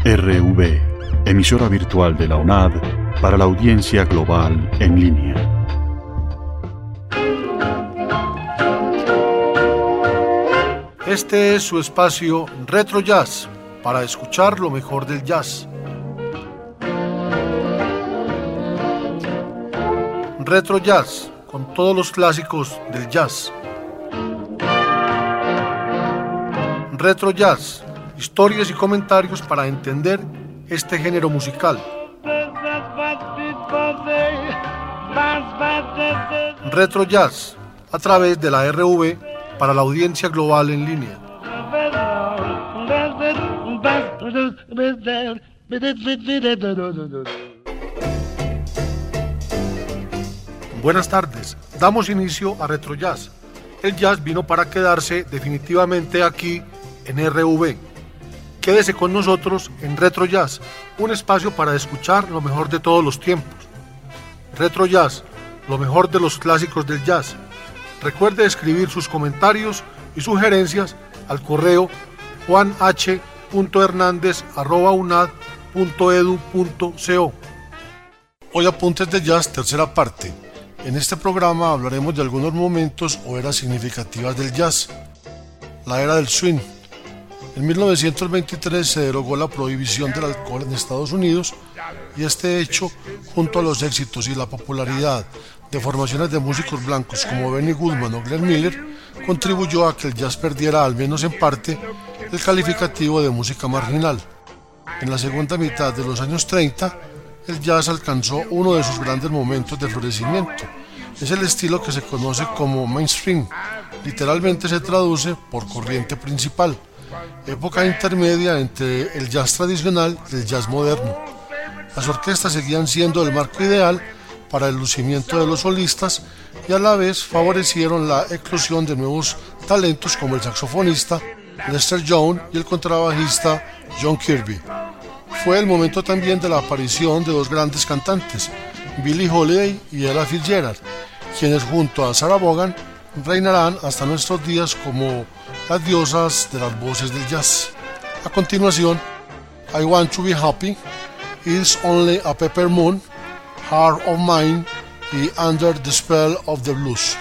RV, emisora virtual de la UNAD para la audiencia global en línea. Este es su espacio Retro Jazz, para escuchar lo mejor del jazz. Retro Jazz, con todos los clásicos del jazz. Retro Jazz, historias y comentarios para entender este género musical. Retro Jazz, a través de la RV para la audiencia global en línea. Buenas tardes, damos inicio a Retro Jazz. El jazz vino para quedarse definitivamente aquí en RV. Quédese con nosotros en Retro Jazz, un espacio para escuchar lo mejor de todos los tiempos. Retro Jazz, lo mejor de los clásicos del jazz. Recuerde escribir sus comentarios y sugerencias al correo juanh.hernandez@unad.edu.co. Hoy Apuntes de Jazz, tercera parte. En este programa hablaremos de algunos momentos o eras significativas del jazz. La era del swing. En 1923 se derogó la prohibición del alcohol en Estados Unidos y este hecho, junto a los éxitos y la popularidad de formaciones de músicos blancos como Benny Goodman o Glenn Miller, contribuyó a que el jazz perdiera, al menos en parte, el calificativo de música marginal. En la segunda mitad de los años 30, el jazz alcanzó uno de sus grandes momentos de florecimiento. Es el estilo que se conoce como mainstream, literalmente se traduce por corriente principal, época intermedia entre el jazz tradicional y el jazz moderno. Las orquestas seguían siendo el marco ideal para el lucimiento de los solistas y a la vez favorecieron la eclosión de nuevos talentos como el saxofonista Lester Young y el contrabajista John Kirby. Fue el momento también de la aparición de dos grandes cantantes, Billie Holiday y Ella Fitzgerald, quienes junto a Sarah Vaughan reinarán hasta nuestros días como las diosas de las voces del jazz. A continuación, I Want to Be Happy, It's Only a Pepper Moon, Heart of Mine y Under the Spell of the Blues.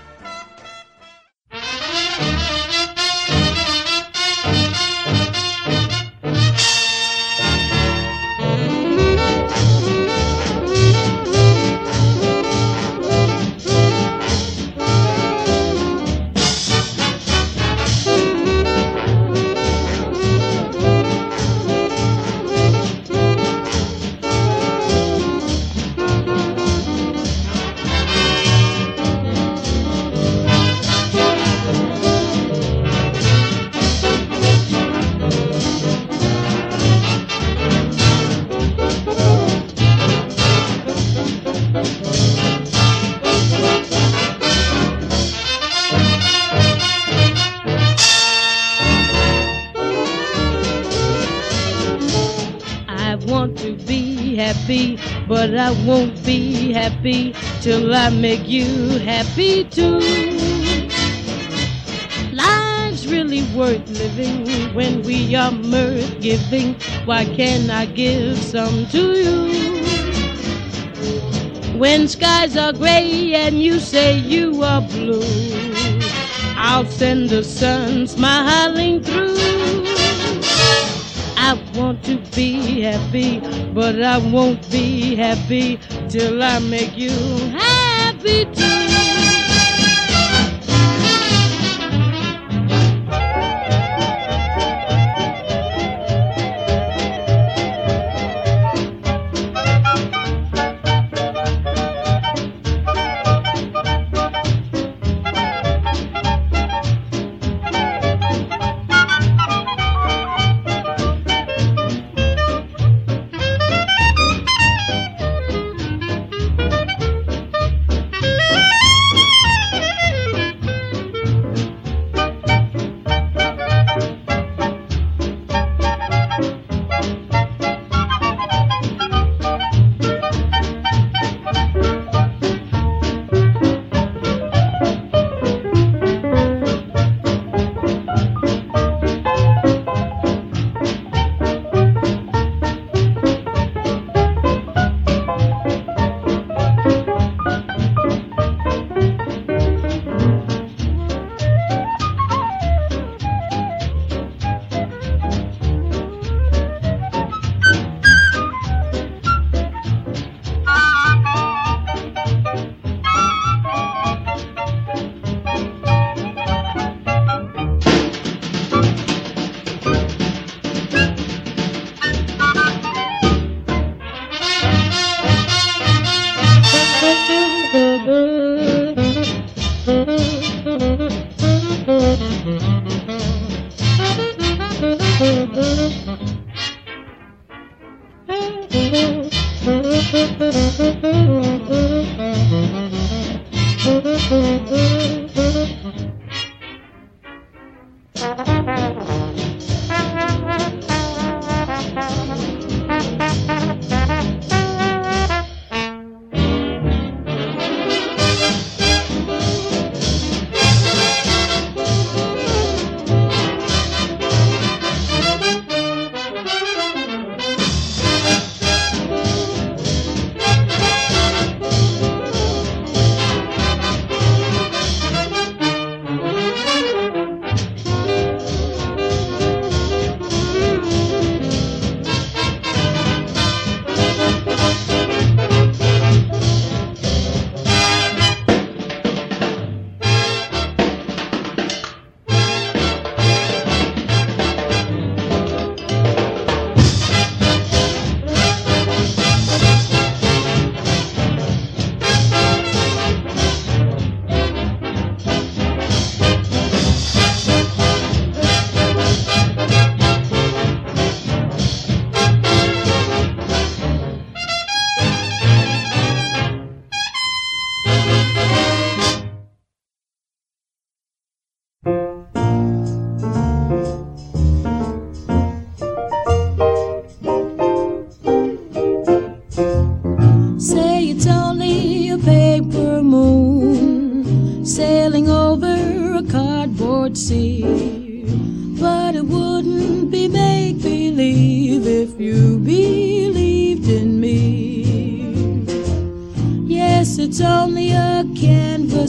But I won't be happy till I make you happy too. Life's really worth living when we are mirth giving. Why can't I give some to you? When skies are gray and you say you are blue, I'll send the sun smiling through. I want to be happy, but I won't be happy till I make you happy too.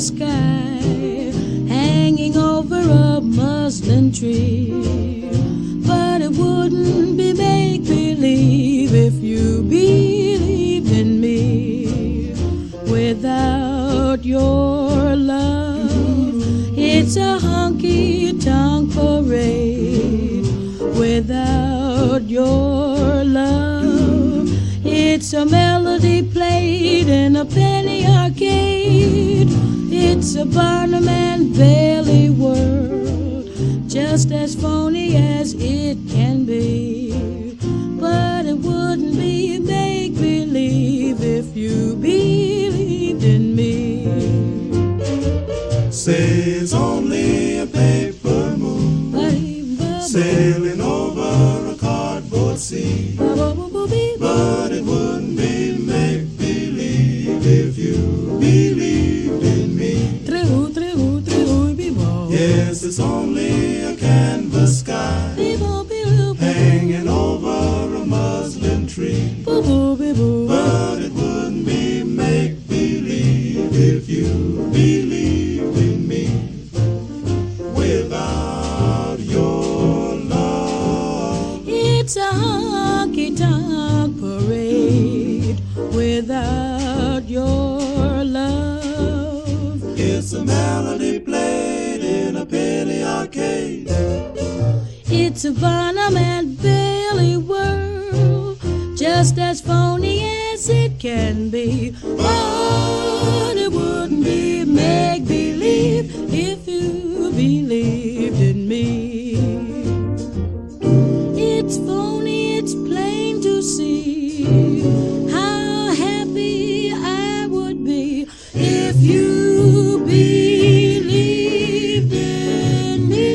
sky, hanging over a muslin tree. But it wouldn't be make-believe if you believed in me. Without your love, it's a honky-tonk parade. Without your love, it's a melody played in a penny arcade. It's a Barnum and Bailey world, just as phony as it can be. But it wouldn't be make-believe if you believed in me. Say it's only a paper moon sailing over a cardboard sea. But it wouldn't be make-believe if you believed in me. Yes, it's only a canvas sky hanging over a muslin tree. But it wouldn't be make-believe if you believed in me. Without your love, it's a honky-tonk parade. Without your love, it's a melody played in a penny arcade. It's a Barnum and Bailey world, just as phony as it can be. But it wouldn't be make-believe if you believed in me. It's phony, it's plain to see how happy I would be if you believed in me.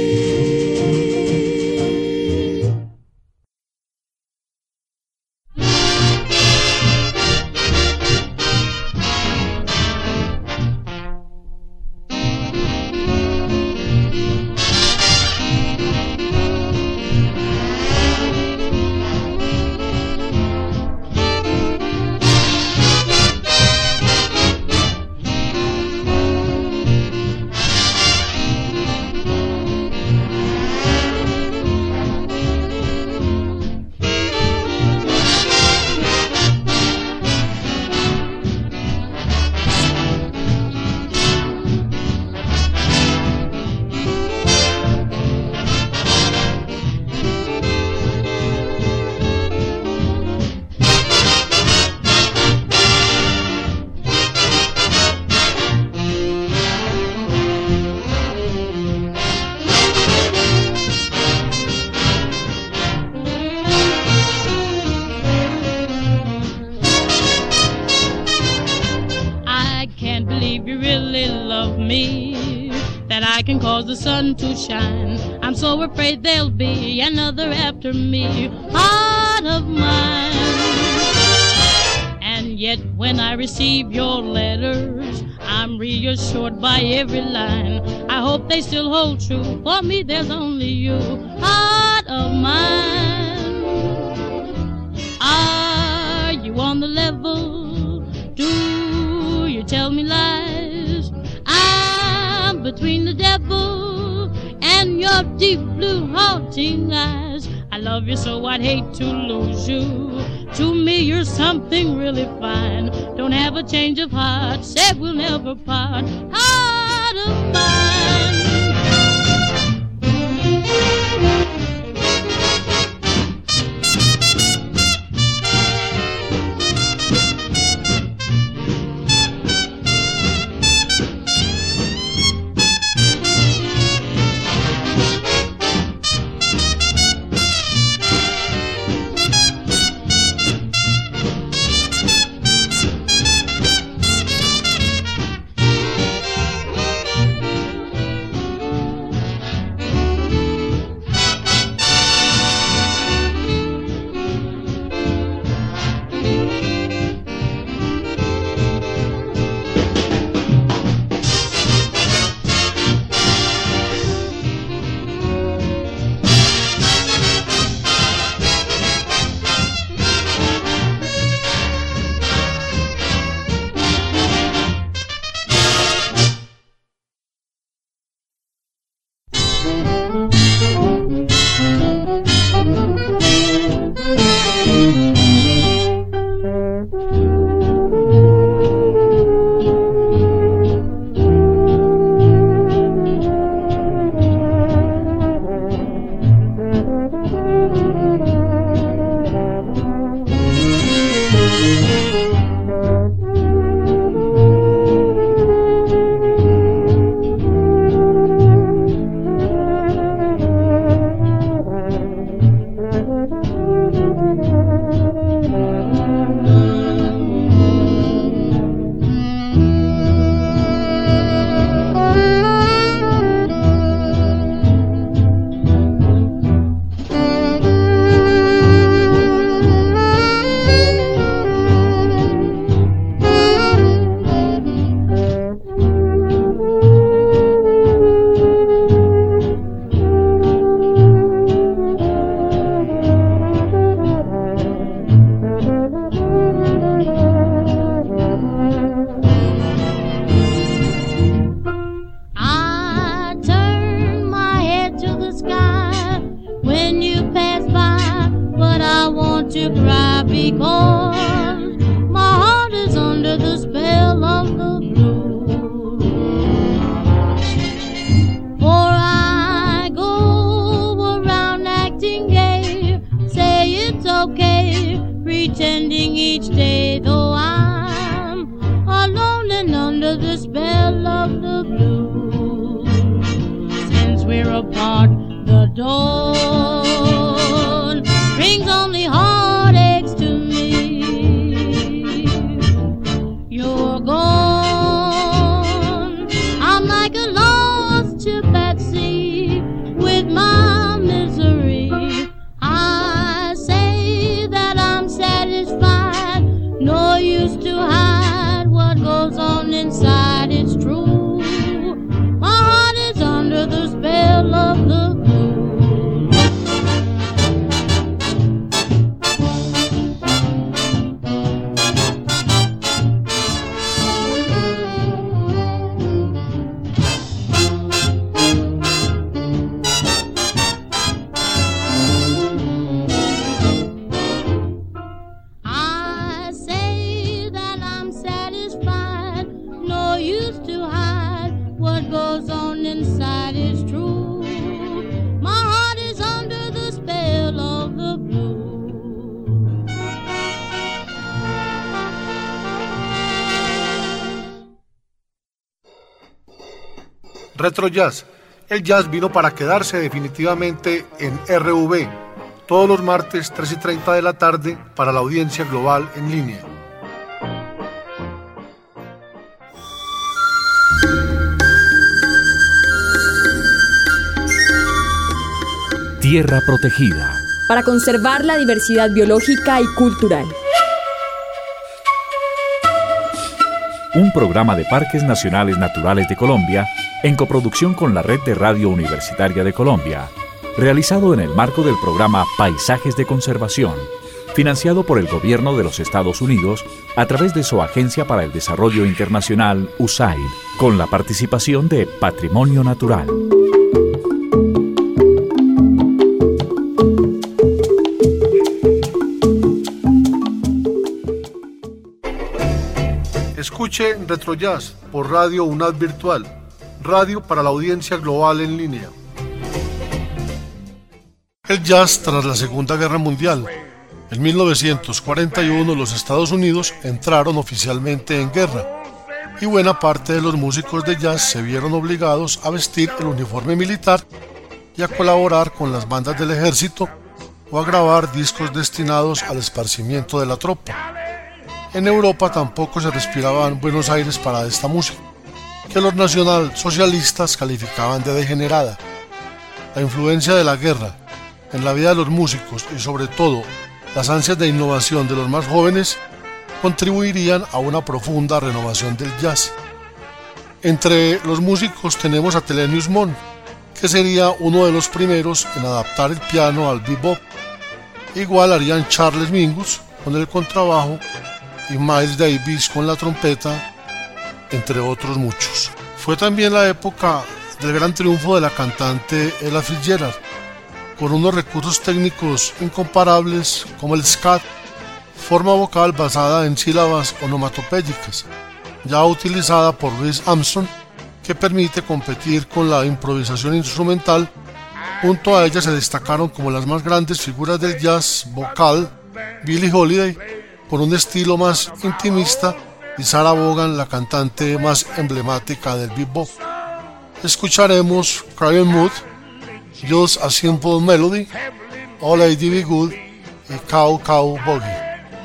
Can cause the sun to shine. I'm so afraid there'll be another after me, heart of mine. And yet when I receive your letters, I'm reassured by every line. I hope they still hold true. For me there's only you, heart of mine. Are you on the level? Do you tell me lies? I'm between the devil and your deep blue haunting eyes. I love you so I'd hate to lose you. To me you're something really fine. Don't have a change of heart, said we'll never part, heart of mine. to cry because my heart is under the spell of the blues. For I go around acting gay, say it's okay, pretending each day, though I'm alone and under the spell of the blues. Since we're apart, the dawn brings only heartaches to me. You're gone, I'm like a lost ship at sea with my misery. I say that I'm satisfied, no use to hide what goes on inside, it's true. My heart is under the spell of the Retro Jazz. El jazz vino para quedarse definitivamente en RV, todos los martes 3:30 de la tarde para la audiencia global en línea. Tierra protegida. Para conservar la diversidad biológica y cultural. Un programa de Parques Nacionales Naturales de Colombia en coproducción con la Red de Radio Universitaria de Colombia, realizado en el marco del programa Paisajes de Conservación, financiado por el Gobierno de los Estados Unidos a través de su Agencia para el Desarrollo Internacional, USAID, con la participación de Patrimonio Natural. Escuche Retro Jazz por Radio UNAD Virtual, radio para la audiencia global en línea. El jazz tras la Segunda Guerra Mundial. En 1941 los Estados Unidos entraron oficialmente en guerra y buena parte de los músicos de jazz se vieron obligados a vestir el uniforme militar y a colaborar con las bandas del ejército o a grabar discos destinados al esparcimiento de la tropa. En Europa tampoco se respiraban buenos aires para esta música, que los nacionalsocialistas calificaban de degenerada. La influencia de la guerra en la vida de los músicos y sobre todo las ansias de innovación de los más jóvenes contribuirían a una profunda renovación del jazz. Entre los músicos tenemos a Thelonious Monk, que sería uno de los primeros en adaptar el piano al bebop. Igual harían Charles Mingus con el contrabajo y Miles Davis con la trompeta, entre otros muchos. Fue también la época del gran triunfo de la cantante Ella Fitzgerald, con unos recursos técnicos incomparables como el scat, forma vocal basada en sílabas onomatopéyicas, ya utilizada por Louis Armstrong, que permite competir con la improvisación instrumental. Junto a ella se destacaron como las más grandes figuras del jazz vocal Billie Holiday, con un estilo más intimista, y Sarah Vaughan, la cantante más emblemática del bebop. Escucharemos Crying Mood, Just a Simple Melody, Oh Lady Be Good y Cow Cow Boogie.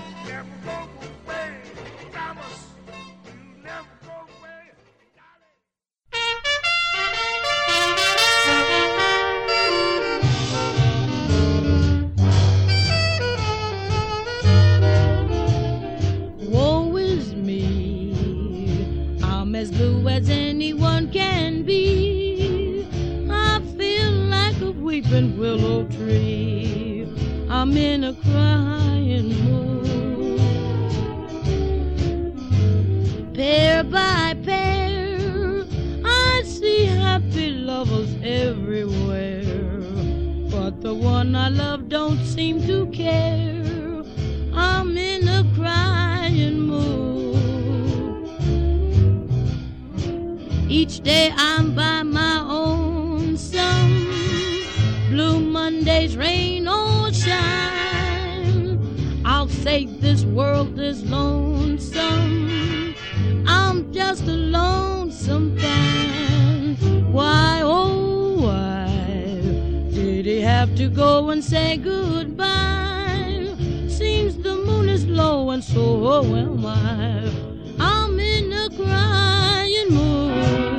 Willow tree, I'm in a crying mood. Pair by pair, I see happy lovers everywhere, but the one I love don't seem to care. I'm in a crying mood. Each day I'm by my own. Some blue Mondays, rain or shine, I'll say this world is lonesome. I'm just a lonesome fan. Why, oh, why did he have to go and say goodbye? Seems the moon is low and so am I. I'm in a crying mood.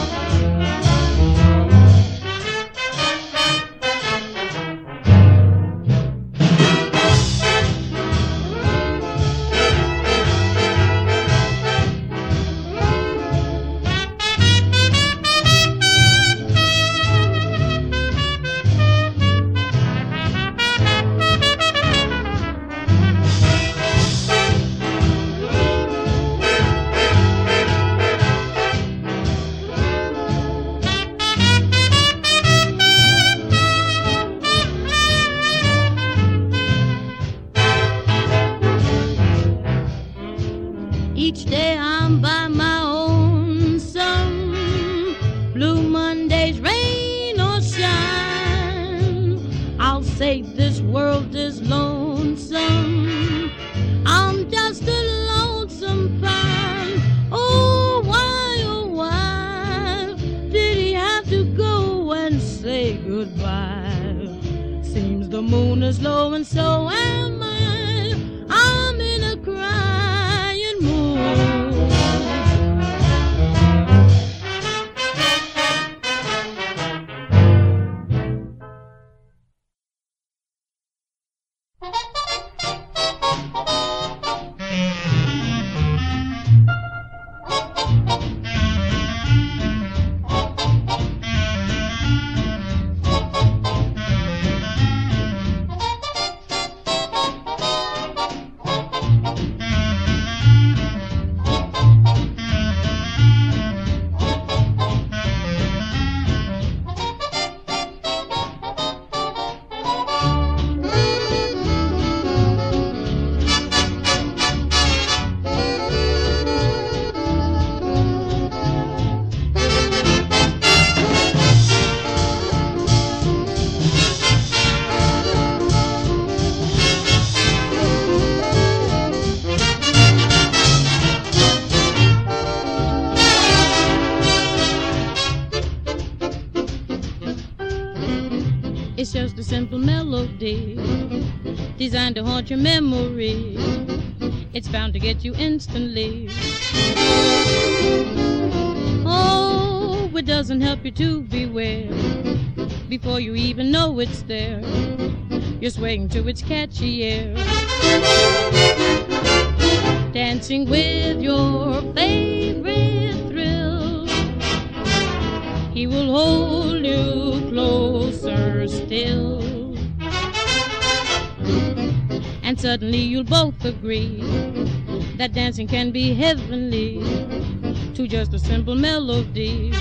Each day I'm by my own. Some blue Mondays, rain or shine, I'll say this world is lonesome. I'm just a lonesome fan. Oh, why did he have to go and say goodbye? Seems the moon is low and so am I. I'm in a crying mood. It's just a simple melody designed to haunt your memory. It's bound to get you instantly. Oh, it doesn't help you to beware. Before you even know it's there, you're swaying to its catchy air, dancing with your favorite thrill. He will hold you closer still, and suddenly you'll both agree that dancing can be heavenly to just a simple melody.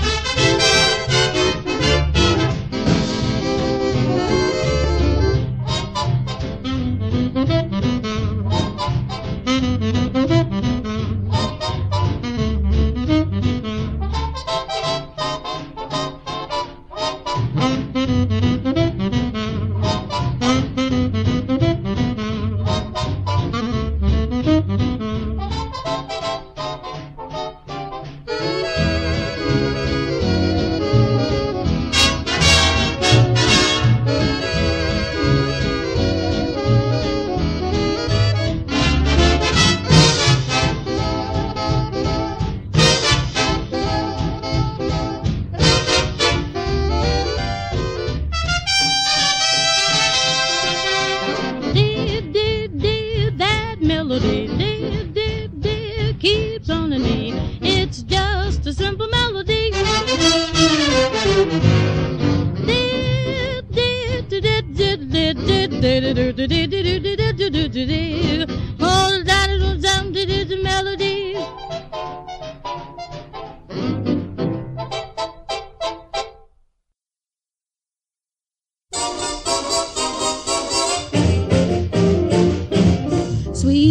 Sweet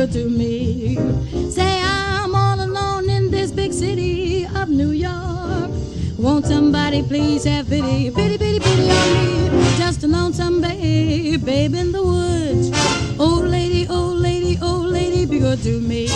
good to me. Say I'm all alone in this big city of New York. Won't somebody please have pity, pity, pity, pity on me? Just a lonesome babe in the woods. Old lady, old lady, old lady, be good to me.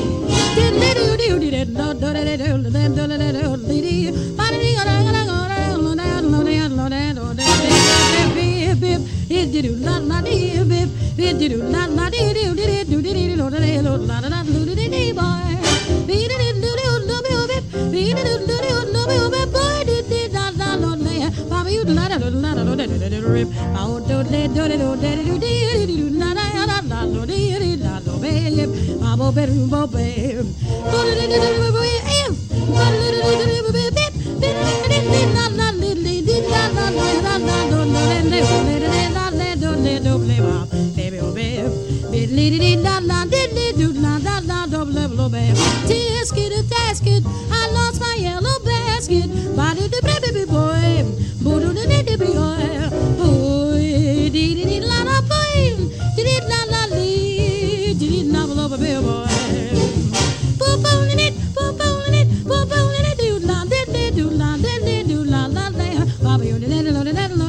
Tisket, a tasket, I lost my yellow basket. Body the baby boy, boo the baby boy, boy, did it la la boy, did it la la lee, did it la la baby boy. Poop on it, poop on it, poop on it, do la, do la, do la, la la, Bobby, you did it, lo,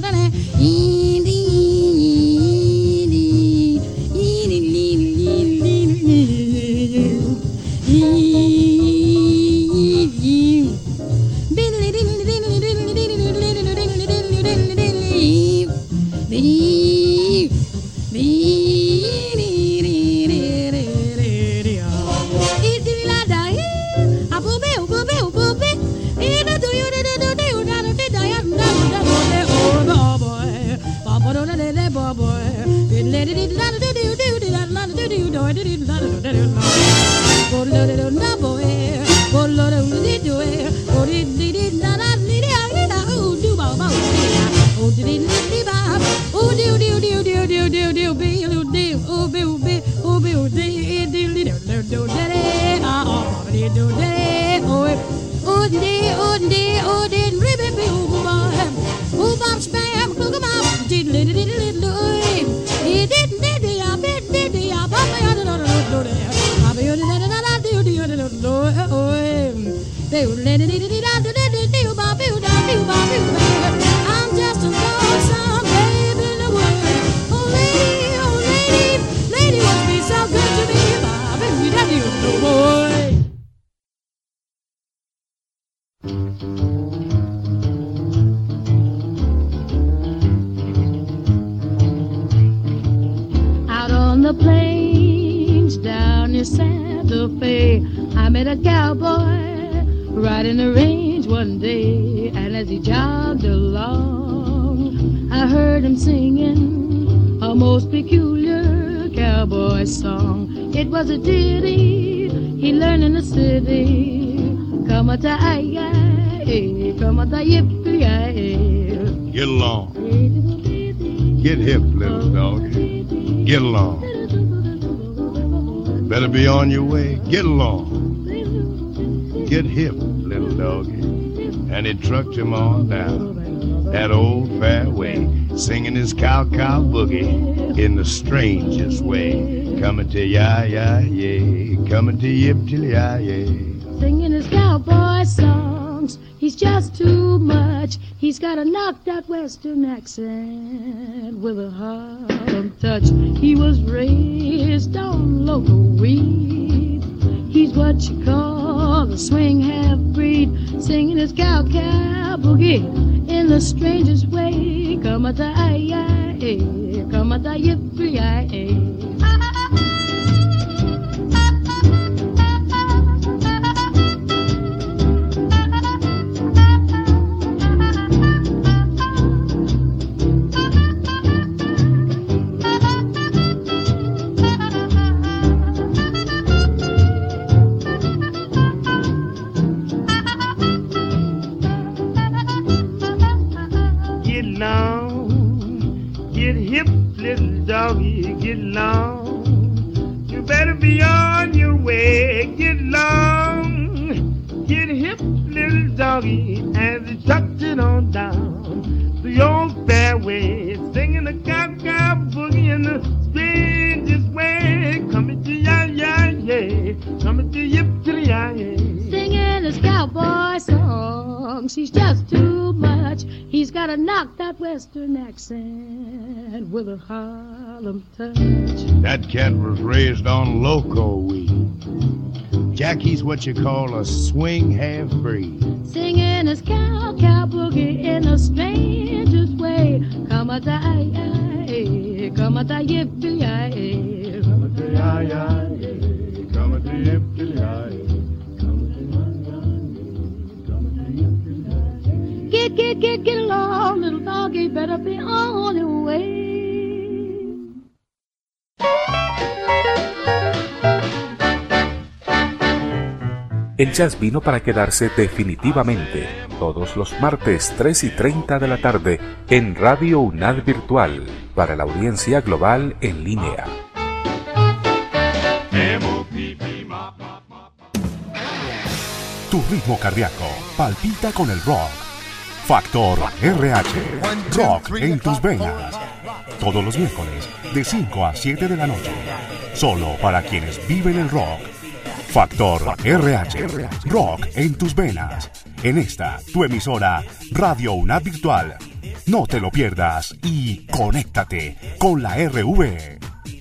I'm just a lonesome babe in the woods. Oh lady, lady must be so good to me. Bobby, that you boy. Out on the plains down near Santa Fe, I met a cowboy riding the range one day, and as he jogged along, I heard him singing a most peculiar cowboy song. It was a ditty he learned in the city. Come-a-ta-ay-ay, come-a-ta-yip-yay. Get along. Get hip, little dog. Get along. Better be on your way. Get along. Get hip, little doggy. And he trucked him on down that old fairway, singing his cow-cow boogie in the strangest way. Coming to ya-ya-yay, coming to yip-till-ya-yay. Singing his cowboy songs, he's just too much. He's got a knocked-out western accent with a Harlem touch. He was raised on local weed. He's what you call a swing half-breed, singing his cow-cow boogie in the strangest way. Come-a-ta-ay-ay, come-a-ta-yip-yay. Get long, you better be on your way. Get long, get hip, little doggy, as he tucked it on down the old fairway, singing the cow-cow boogie in the strangest way. Coming to ya, ya. she's just too much. He's got to knock that western accent with a Harlem touch. That cat was raised on loco weed. Jackie's what you call a swing half-breed. Singing his cow boogie in a stranger's way. Come a die, come a die, yippee-yi-yi. Come a die, come a die, yippee-yi-yi. Get along, little doggy, better be on your way. El jazz vino para quedarse definitivamente, todos los martes 3:30 de la tarde en Radio UNAD Virtual, para la audiencia global en línea. Tu ritmo cardíaco palpita con el rock. Factor RH, rock en tus venas. Todos los miércoles de 5 a 7 de la noche, solo para quienes viven el rock. Factor RH, rock en tus venas. En esta, tu emisora, Radio UNAD Virtual. No te lo pierdas y conéctate con la RV.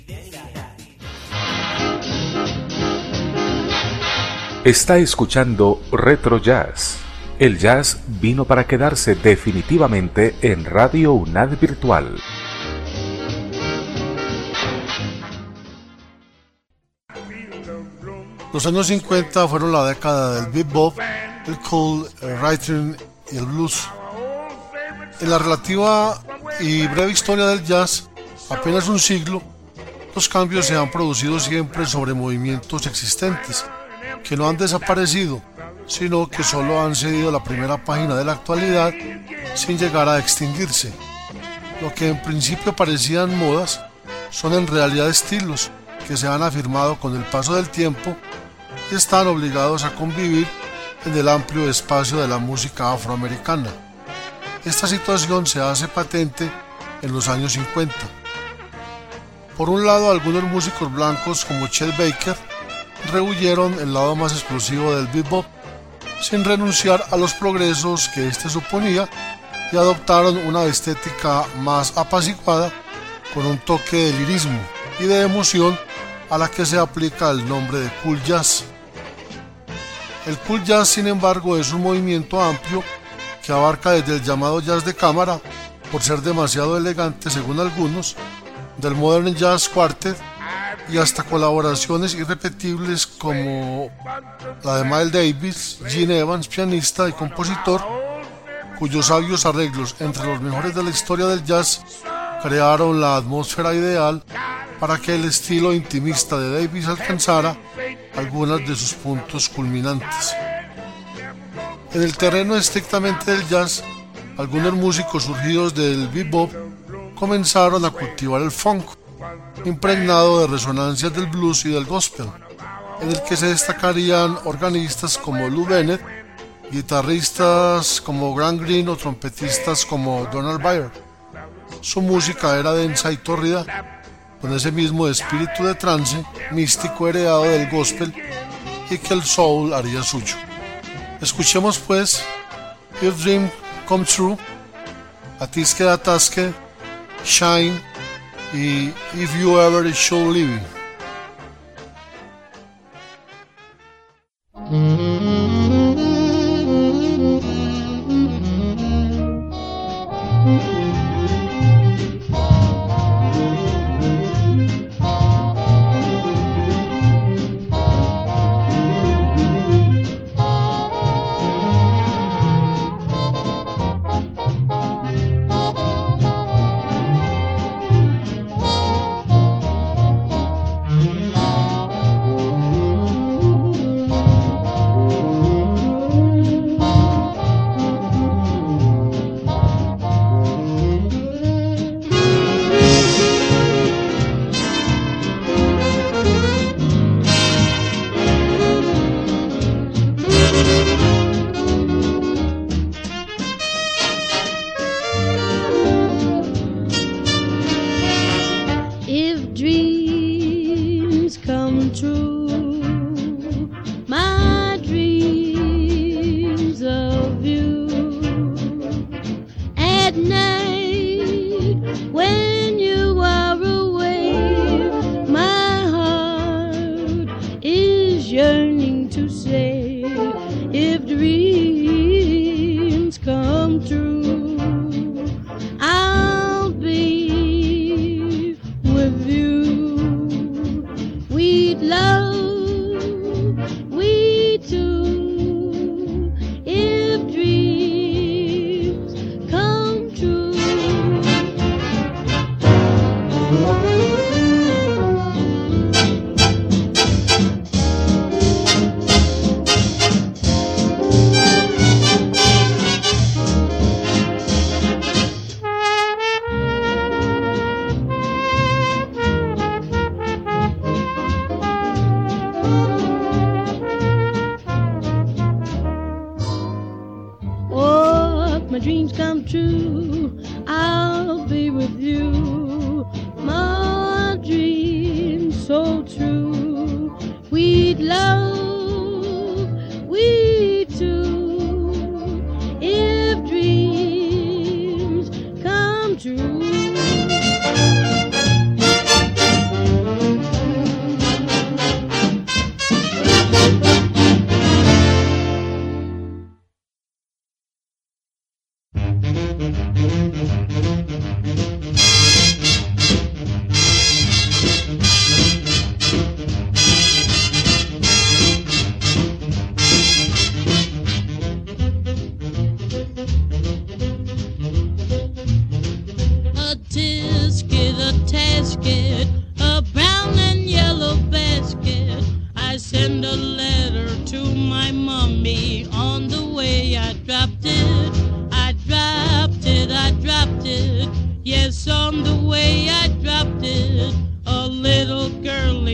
Está escuchando Retro Jazz. El jazz vino para quedarse definitivamente en Radio UNAD Virtual. Los años 50 fueron la década del bebop, el cool, el rhythm y el blues. En la relativa y breve historia del jazz, apenas un siglo, los cambios se han producido siempre sobre movimientos existentes, que no han desaparecido, sino que solo han cedido la primera página de la actualidad sin llegar a extinguirse. Lo que en principio parecían modas son en realidad estilos que se han afirmado con el paso del tiempo y están obligados a convivir en el amplio espacio de la música afroamericana. Esta situación se hace patente en los años 50. Por un lado, algunos músicos blancos como Chet Baker rehuyeron el lado más explosivo del bebop sin renunciar a los progresos que este suponía y adoptaron una estética más apaciguada con un toque de lirismo y de emoción a la que se aplica el nombre de cool jazz. El cool jazz, sin embargo, es un movimiento amplio que abarca desde el llamado jazz de cámara, por ser demasiado elegante según algunos, del Modern Jazz Quartet y hasta colaboraciones irrepetibles como la de Miles Davis, Gene Evans, pianista y compositor, cuyos sabios arreglos, entre los mejores de la historia del jazz, crearon la atmósfera ideal para que el estilo intimista de Davis alcanzara algunos de sus puntos culminantes. En el terreno estrictamente del jazz, algunos músicos surgidos del bebop comenzaron a cultivar el funk, impregnado de resonancias del blues y del gospel, en el que se destacarían organistas como Lou Bennett, guitarristas como Grant Green o trompetistas como Donald Byrd. Su música era densa y tórrida, con ese mismo espíritu de trance místico heredado del gospel y que el soul haría suyo. Escuchemos pues Your Dream Come True, Atisque Atasque, Shine y If You Ever Should Live. true, my dreams of you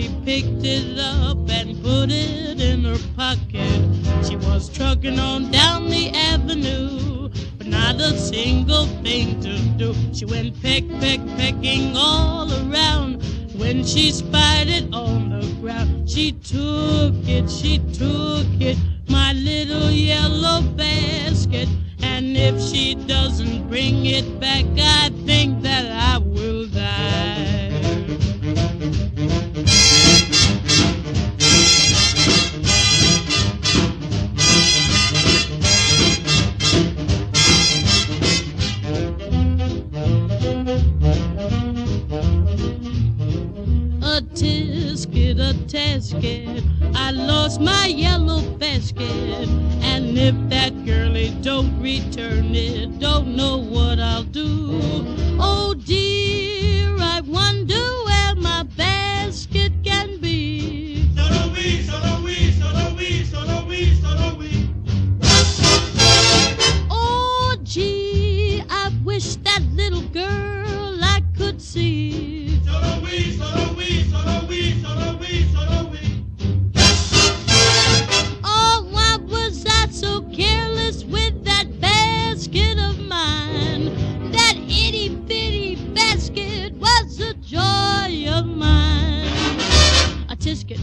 She picked it up and put it in her pocket. She was trucking on down the avenue, but not a single thing to do. She went pecking all around. When she spied it on the ground, she took it, my little yellow basket. And if she doesn't bring it back, I think that I will die. A tasket, I lost my yellow basket. And if that girlie don't return it, don't know what I'll do. Oh dear, I wonder where my basket can be. Oh gee, I wish that little girl I could see. Oh, why was I so careless with that basket of mine? That itty-bitty basket was the joy of mine. A tisket,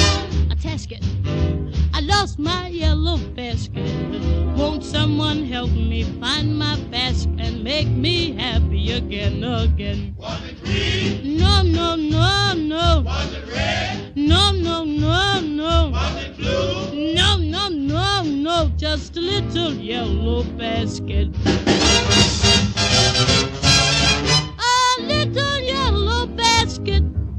I lost my yellow basket. Won't someone help me find my basket and make me happy again? Was it green? No. Was it red? No. Was it blue? No, just a little yellow basket. A little yellow basket.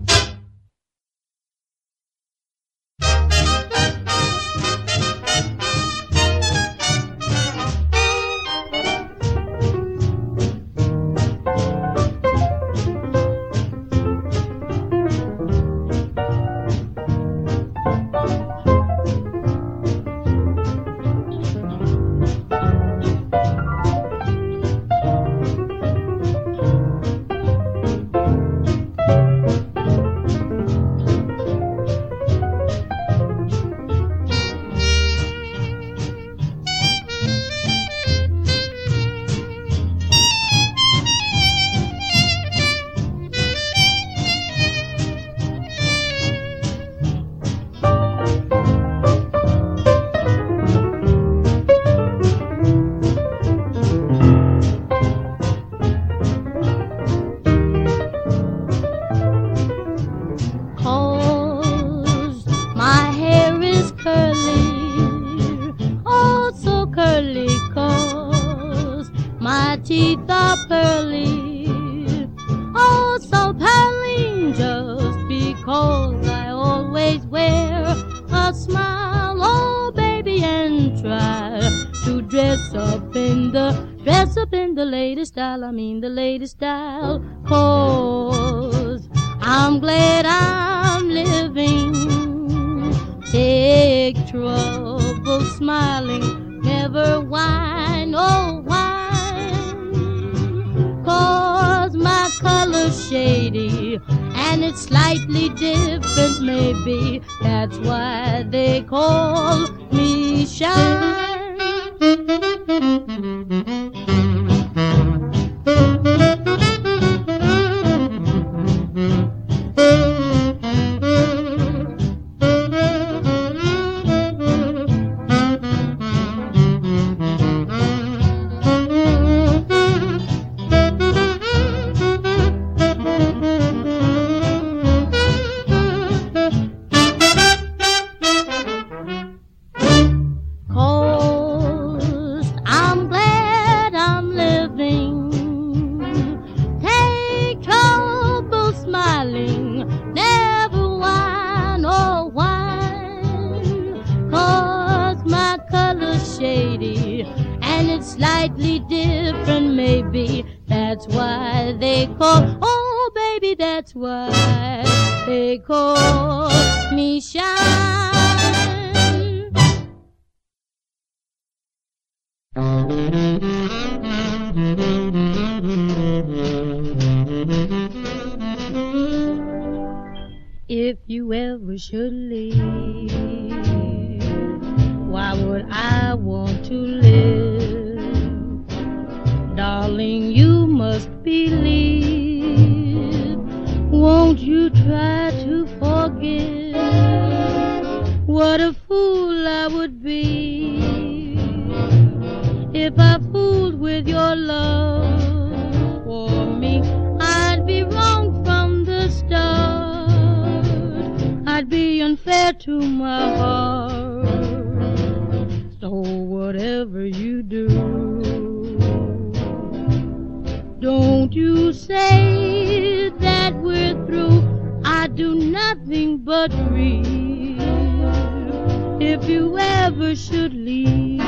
The latest style, 'cause I'm glad I'm living. Take trouble smiling, never whine, oh whine. 'Cause my color's shady and it's slightly different maybe. That's why they call me Shine. Slightly different maybe. That's why they call, oh baby, that's why they call me Shine. if you ever should leave. Why would I want to live? Darling, you must believe. Won't you try to forgive? What a fool I would be if I fooled with your love for me. I'd be wrong from the start. I'd be unfair to my heart. So whatever you do, don't you say that we're through. I do nothing but grieve if you ever should leave.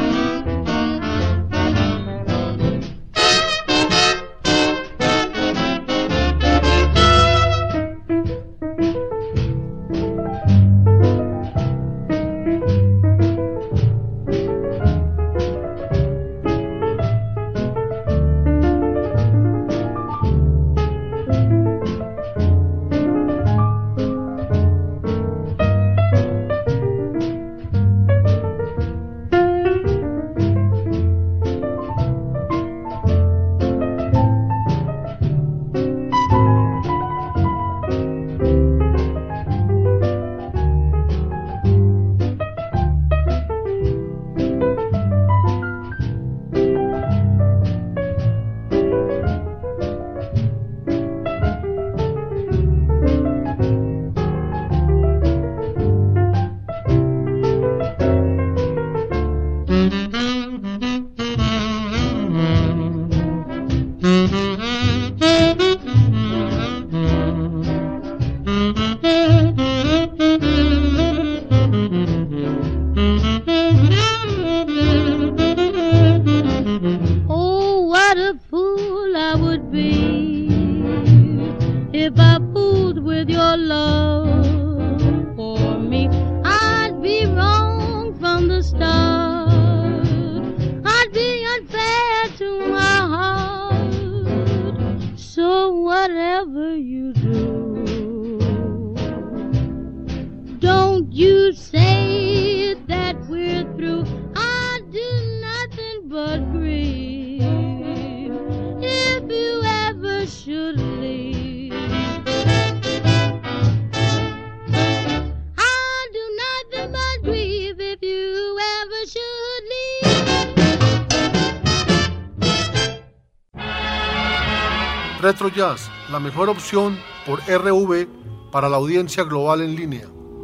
Retro Jazz, la mejor opción por RV para la audiencia global en línea.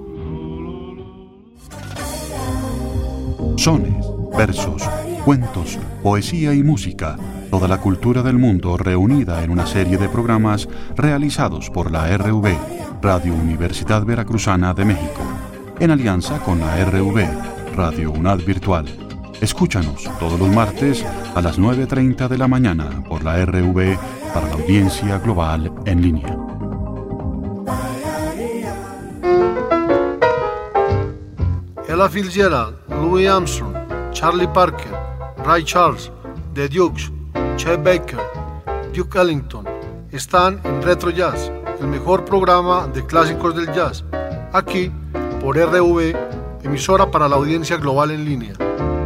Sones, versos, cuentos, poesía y música, toda la cultura del mundo reunida en una serie de programas realizados por la RV, Radio Universidad Veracruzana de México, en alianza con la RV, Radio UNAD Virtual. Escúchanos todos los martes a las 9:30 de la mañana por la RV para la audiencia global en línea. Ella Fitzgerald, Louis Armstrong, Charlie Parker, Ray Charles, The Dukes, Chet Baker, Duke Ellington están en Retro Jazz, el mejor programa de clásicos del jazz, aquí por RV, emisora para la audiencia global en línea.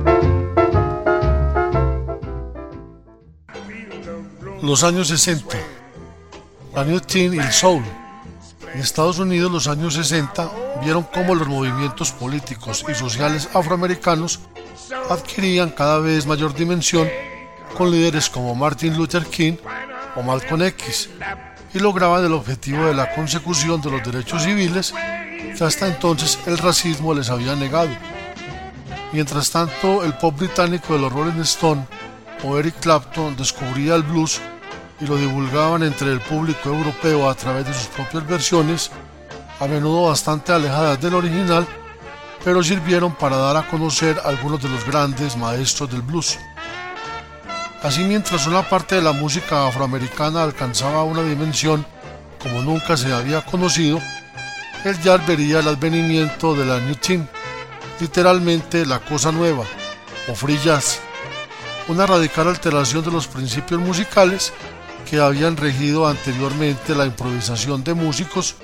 Los años 60, la New Teen y el Soul. En Estados Unidos, los años 60 vieron cómo los movimientos políticos y sociales afroamericanos adquirían cada vez mayor dimensión con líderes como Martin Luther King o Malcolm X y lograban el objetivo de la consecución de los derechos civiles que hasta entonces el racismo les había negado. Mientras tanto, el pop británico de los Rolling Stones o Eric Clapton descubría el blues y lo divulgaban entre el público europeo a través de sus propias versiones, a menudo bastante alejadas del original, pero sirvieron para dar a conocer a algunos de los grandes maestros del blues. Así, mientras una parte de la música afroamericana alcanzaba una dimensión como nunca se había conocido, el jazz vería el advenimiento de la New Teen, literalmente la cosa nueva, o free jazz, una radical alteración de los principios musicales que habían regido anteriormente la improvisación de músicos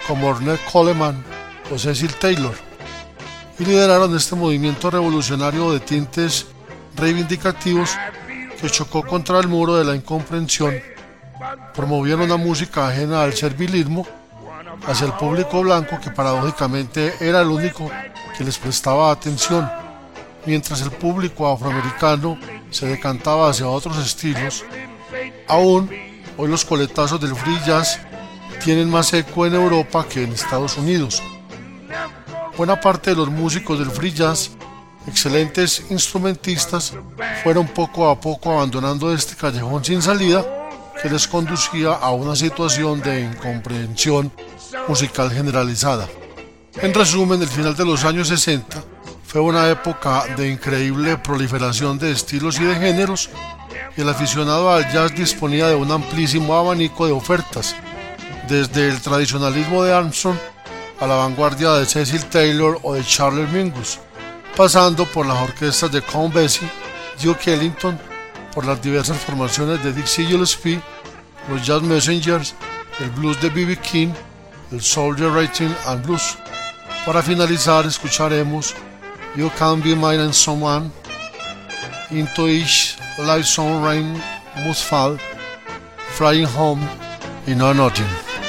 como Ornette Coleman o Cecil Taylor, y lideraron este movimiento revolucionario de tintes reivindicativos que chocó contra el muro de la incomprensión. Promovieron una música ajena al servilismo hacia el público blanco, que paradójicamente era el único que les prestaba atención, mientras el público afroamericano se decantaba hacia otros estilos. Aún hoy los coletazos del free jazz tienen más eco en Europa que en Estados Unidos. Buena parte de los músicos del free jazz, excelentes instrumentistas, fueron poco a poco abandonando este callejón sin salida que les conducía a una situación de incomprensión musical generalizada. En resumen, el final de los años 60 fue una época de increíble proliferación de estilos y de géneros, y el aficionado al jazz disponía de un amplísimo abanico de ofertas, desde el tradicionalismo de Armstrong a la vanguardia de Cecil Taylor o de Charles Mingus, pasando por las orquestas de Count Basie, Duke Ellington, por las diversas formaciones de Dixie Gillespie, los Jazz Messengers, el blues de B.B. King, el Soldier Writing and Blues. Para finalizar, escucharemos You Can Be Mine and Someone, Into Each Light Some Rain Must Fall, Flying Home y No Nothing.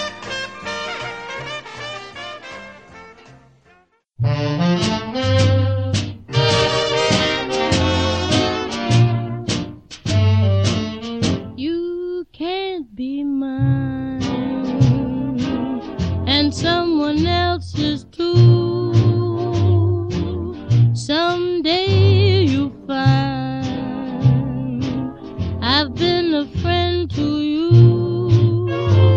You can't be mine, and someone else's too. Someday you'll find I've been a friend to you.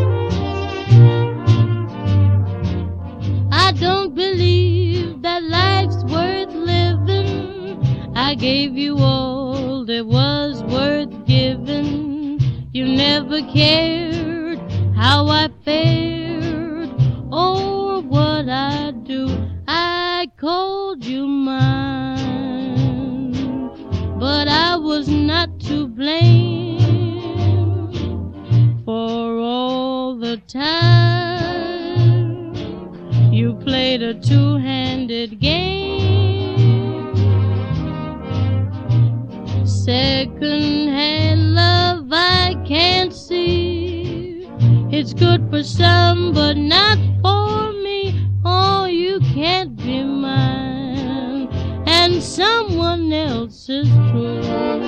I don't believe that life's worth living. I gave you all that was worth giving. You never cared how I fared or what I do. I called you mine, but I was not to blame for all the time you played a two-handed game. Second-hand love I can't see. It's good for some, but not for me. Oh, you can't be mine, and someone else is true.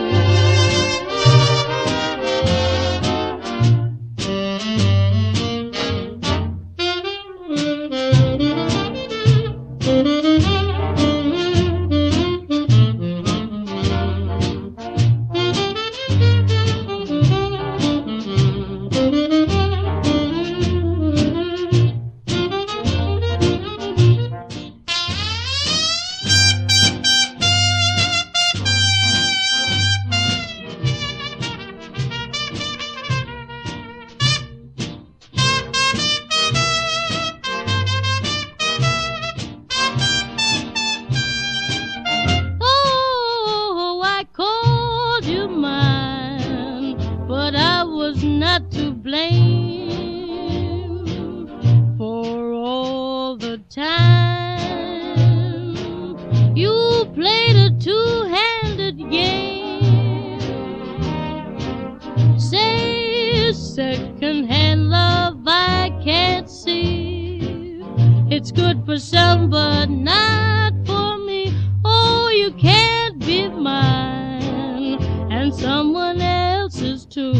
It's good for some, but not for me. Oh, you can't be mine, and someone else's too.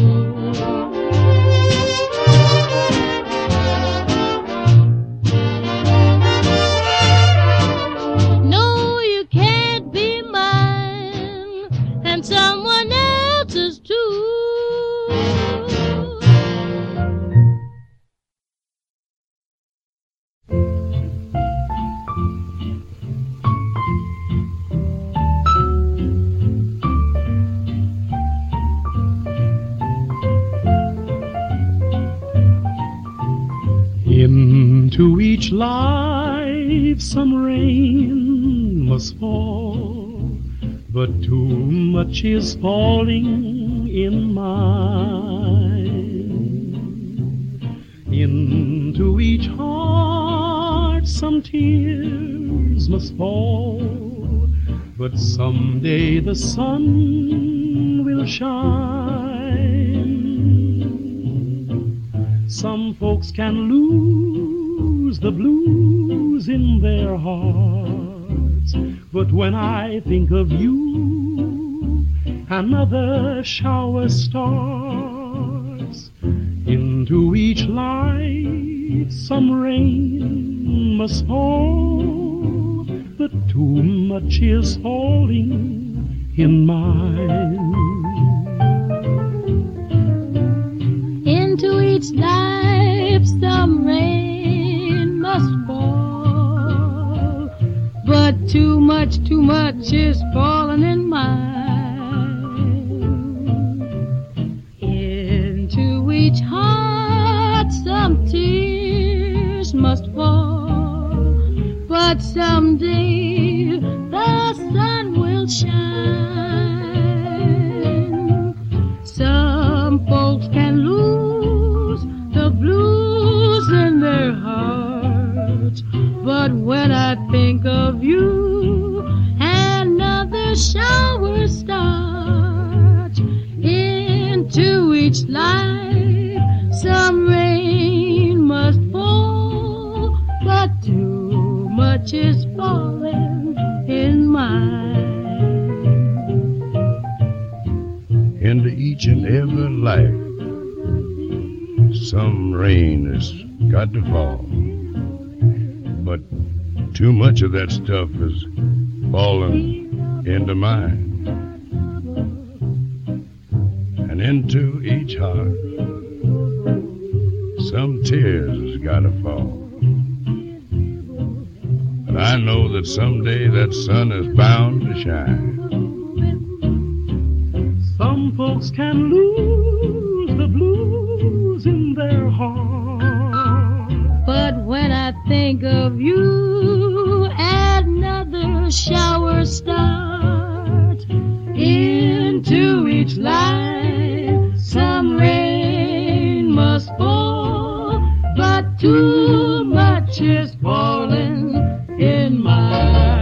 No, you can't be mine, and someone else's too. Into each life some rain must fall, but too much is falling in mine. Into Into each heart some tears must fall, but someday the sun will shine. Some folks can lose the blues in their hearts, but when I think of you, another shower starts. Into each life some rain must fall, but too much is falling in mine. Into each life some rain must fall, but too much is falling in mine. Into each heart some tears must fall, but someday the sun will shine. Some folks can lose the blues in their hearts, but when I think of you, another shower starts. Into each life some rain must fall, but too much is falling in mine. Into each and every life some rain has got to fall, but too much of that stuff is falling into mine. And into each heart some tears has got to fall. But I know that someday that sun is bound to shine. Some folks can lose the blues in their heart, but when I think of you, another shower starts. Into each life some rain must fall, but too much is falling in mine.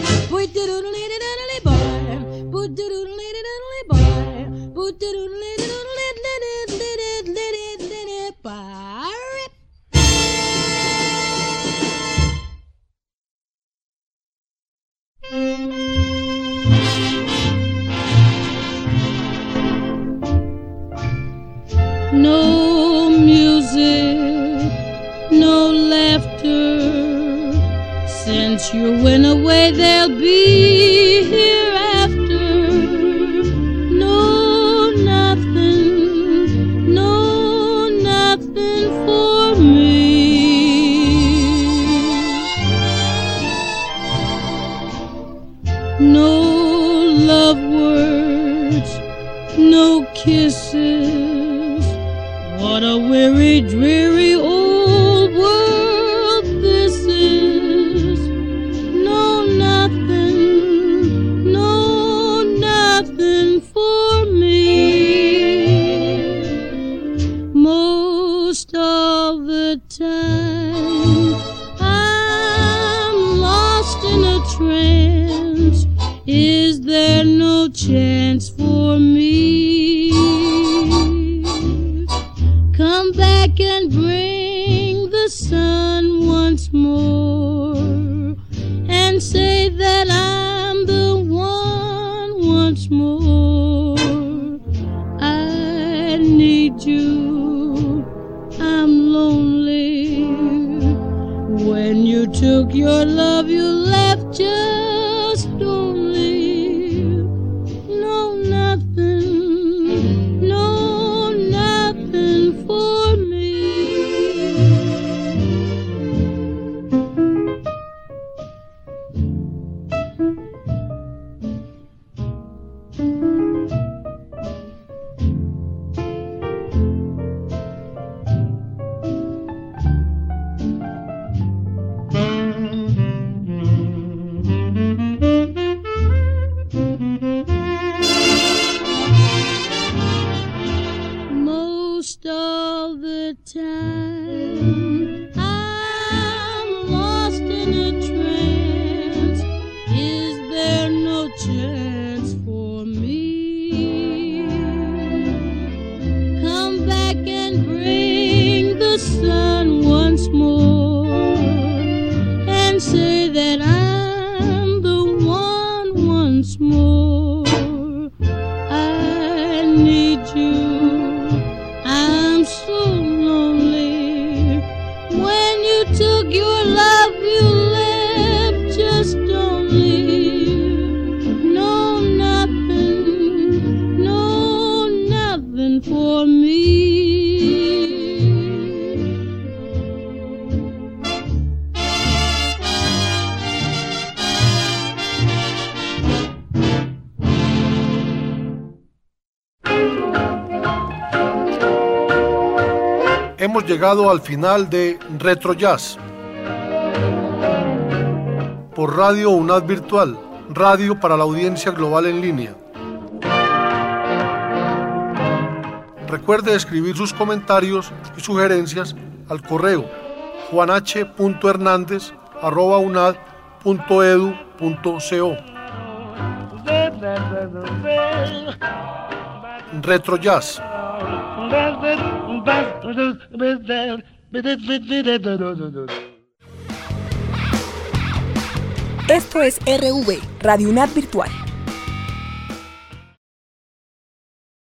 Boy, music, no laughter. Since you went away, there'll be hereafter no nothing, no nothing for me. No love words, no kisses. What a weary, dreary old world this is. No nothing, no nothing for me. Most of the time I'm lost in a trance. Is there no chance for me? Come back and bring the sun once more, and say that I'm the one once more. I need you, I'm lonely. When you took your love, you left just only. No nothing, no nothing for me. Most of the time I'm lost in a trance. Is there no chance for me? Come back and bring the sun once more, and say that I'm the one once more. I need you, I'm so lonely. When you took your love, you left just only. No nothing, no nothing for me. Hemos llegado al final de Retro Jazz por Radio UNAD Virtual, radio para la audiencia global en línea. Recuerde escribir sus comentarios y sugerencias al correo juanh.hernandez@unad.edu.co. Retro Jazz. Esto es RV, Radio UNAD Virtual.